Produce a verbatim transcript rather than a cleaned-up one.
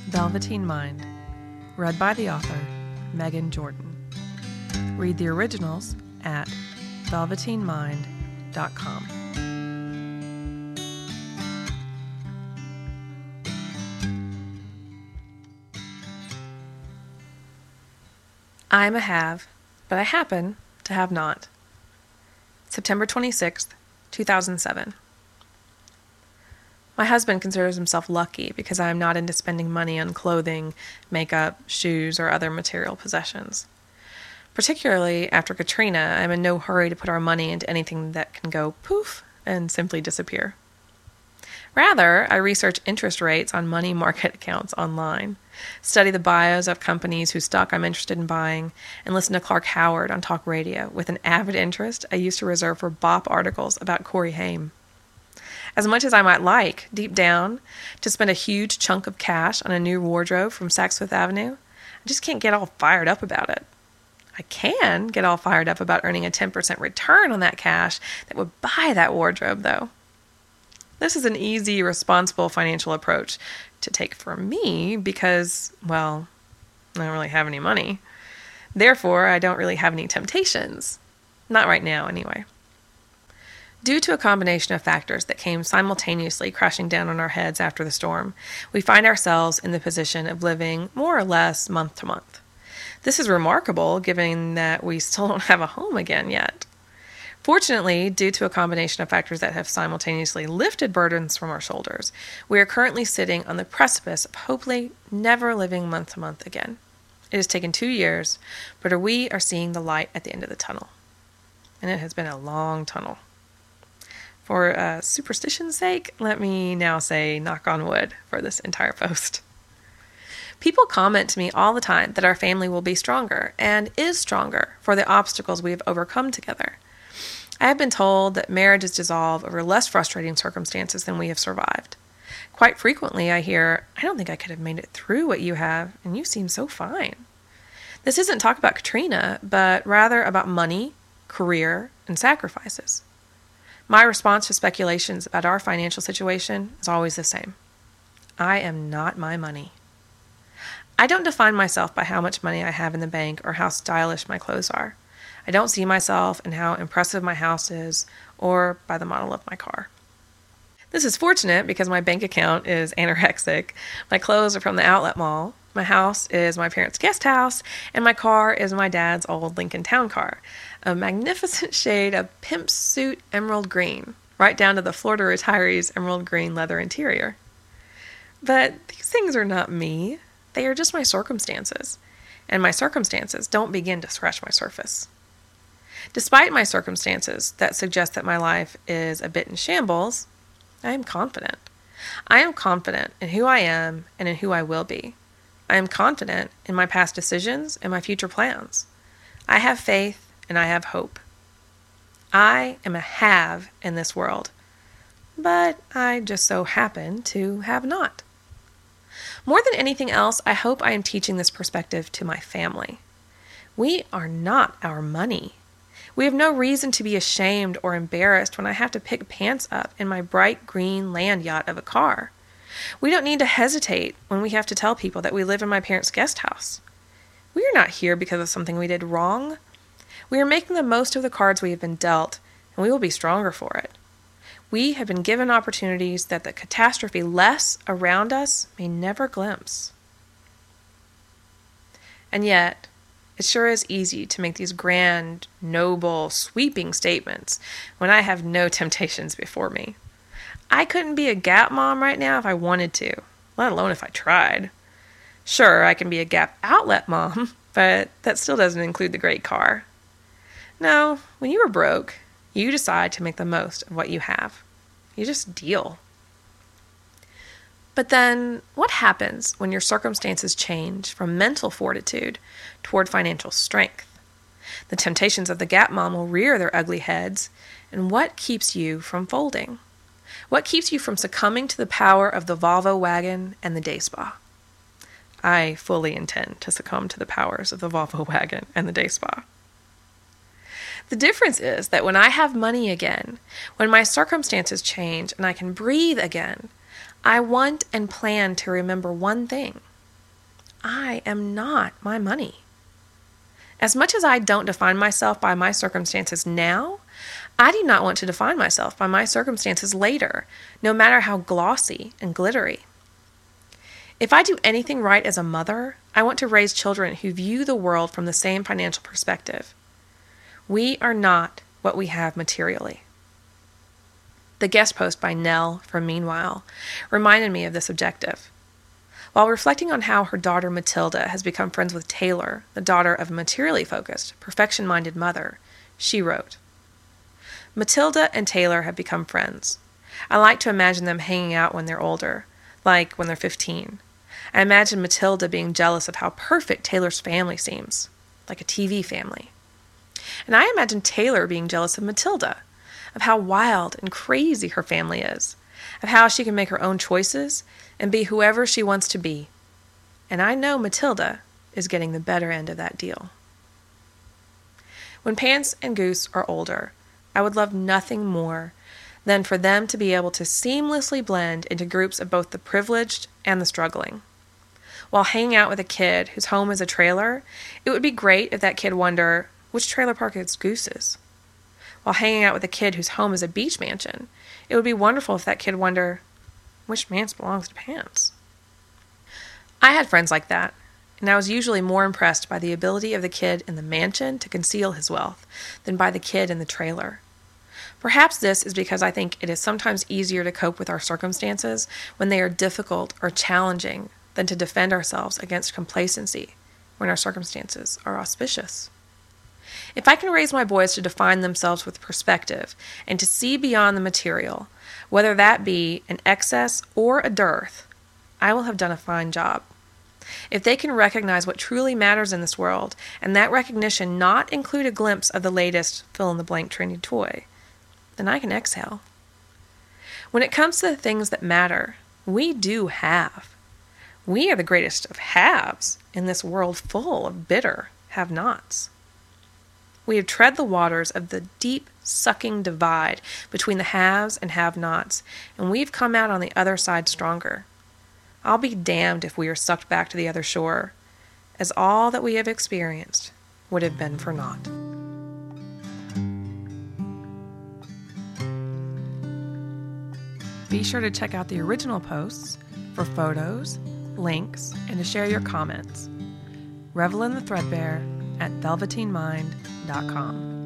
Velveteen Mind, read by the author, Megan Jordan. Read the originals at velveteen mind dot com. I'm a have, but I happen to have not. September twenty-sixth, two thousand seven. My husband considers himself lucky because I am not into spending money on clothing, makeup, shoes, or other material possessions. Particularly after Katrina, I'm in no hurry to put our money into anything that can go poof and simply disappear. Rather, I research interest rates on money market accounts online, study the bios of companies whose stock I'm interested in buying, and listen to Clark Howard on talk radio with an avid interest I used to reserve for bop articles about Corey Haim. As much as I might like, deep down, to spend a huge chunk of cash on a new wardrobe from Saks Fifth Avenue, I just can't get all fired up about it. I can get all fired up about earning a ten percent return on that cash that would buy that wardrobe, though. This is an easy, responsible financial approach to take for me because, well, I don't really have any money. Therefore, I don't really have any temptations. Not right now, anyway. Due to a combination of factors that came simultaneously crashing down on our heads after the storm, we find ourselves in the position of living more or less month to month. This is remarkable given that we still don't have a home again yet. Fortunately, due to a combination of factors that have simultaneously lifted burdens from our shoulders, we are currently sitting on the precipice of hopefully never living month to month again. It has taken two years, but we are seeing the light at the end of the tunnel. And it has been a long tunnel. For uh, superstition's sake, let me now say knock on wood for this entire post. People comment to me all the time that our family will be stronger, and is stronger, for the obstacles we have overcome together. I have been told that marriages dissolve over less frustrating circumstances than we have survived. Quite frequently I hear, I don't think I could have made it through what you have, and you seem so fine. This isn't talk about Katrina, but rather about money, career, and sacrifices. My response to speculations about our financial situation is always the same. I am not my money. I don't define myself by how much money I have in the bank or how stylish my clothes are. I don't see myself in how impressive my house is or by the model of my car. This is fortunate because my bank account is anorexic, my clothes are from the outlet mall, my house is my parents' guest house, and my car is my dad's old Lincoln Town Car, a magnificent shade of pimp suit emerald green, right down to the Florida retiree's emerald green leather interior. But these things are not me. They are just my circumstances, and my circumstances don't begin to scratch my surface. Despite my circumstances that suggest that my life is a bit in shambles, I am confident. I am confident in who I am and in who I will be. I am confident in my past decisions and my future plans. I have faith and I have hope. I am a have in this world, but I just so happen to have not. More than anything else, I hope I am teaching this perspective to my family. We are not our money. We have no reason to be ashamed or embarrassed when I have to pick pants up in my bright green land yacht of a car. We don't need to hesitate when we have to tell people that we live in my parents' guest house. We are not here because of something we did wrong. We are making the most of the cards we have been dealt, and we will be stronger for it. We have been given opportunities that the catastrophe less around us may never glimpse. And yet, it sure is easy to make these grand, noble, sweeping statements when I have no temptations before me. I couldn't be a Gap mom right now if I wanted to, let alone if I tried. Sure, I can be a Gap outlet mom, but that still doesn't include the great car. No, when you are broke, you decide to make the most of what you have. You just deal. But then, what happens when your circumstances change from mental fortitude toward financial strength? The temptations of the Gap mom will rear their ugly heads, and what keeps you from folding? What keeps you from succumbing to the power of the Volvo wagon and the day spa? I fully intend to succumb to the powers of the Volvo wagon and the day spa. The difference is that when I have money again, when my circumstances change and I can breathe again, I want and plan to remember one thing. I am not my money. As much as I don't define myself by my circumstances now, I do not want to define myself by my circumstances later, no matter how glossy and glittery. If I do anything right as a mother, I want to raise children who view the world from the same financial perspective. We are not what we have materially. The guest post by Nell from Meanwhile reminded me of this objective. While reflecting on how her daughter Matilda has become friends with Taylor, the daughter of a materially focused, perfection-minded mother, she wrote, "Matilda and Taylor have become friends. I like to imagine them hanging out when they're older, like when they're fifteen. I imagine Matilda being jealous of how perfect Taylor's family seems, like a T V family. And I imagine Taylor being jealous of Matilda, of how wild and crazy her family is, of how she can make her own choices and be whoever she wants to be. And I know Matilda is getting the better end of that deal." When Pants and Goose are older, I would love nothing more than for them to be able to seamlessly blend into groups of both the privileged and the struggling. While hanging out with a kid whose home is a trailer, it would be great if that kid wondered, which trailer park is Goose's? While hanging out with a kid whose home is a beach mansion, it would be wonderful if that kid wondered, which manse belongs to Pants? I had friends like that, and I was usually more impressed by the ability of the kid in the mansion to conceal his wealth than by the kid in the trailer. Perhaps this is because I think it is sometimes easier to cope with our circumstances when they are difficult or challenging than to defend ourselves against complacency when our circumstances are auspicious. If I can raise my boys to define themselves with perspective and to see beyond the material, whether that be an excess or a dearth, I will have done a fine job. If they can recognize what truly matters in this world, and that recognition not include a glimpse of the latest fill-in-the-blank trendy toy, then I can exhale. When it comes to the things that matter, we do have. We are the greatest of haves in this world full of bitter have-nots. We have tread the waters of the deep, sucking divide between the haves and have-nots, and we've come out on the other side stronger. I'll be damned if we are sucked back to the other shore, as all that we have experienced would have been for naught. Be sure to check out the original posts for photos, links, and to share your comments. Revel in the Threadbare at velveteen mind dot com.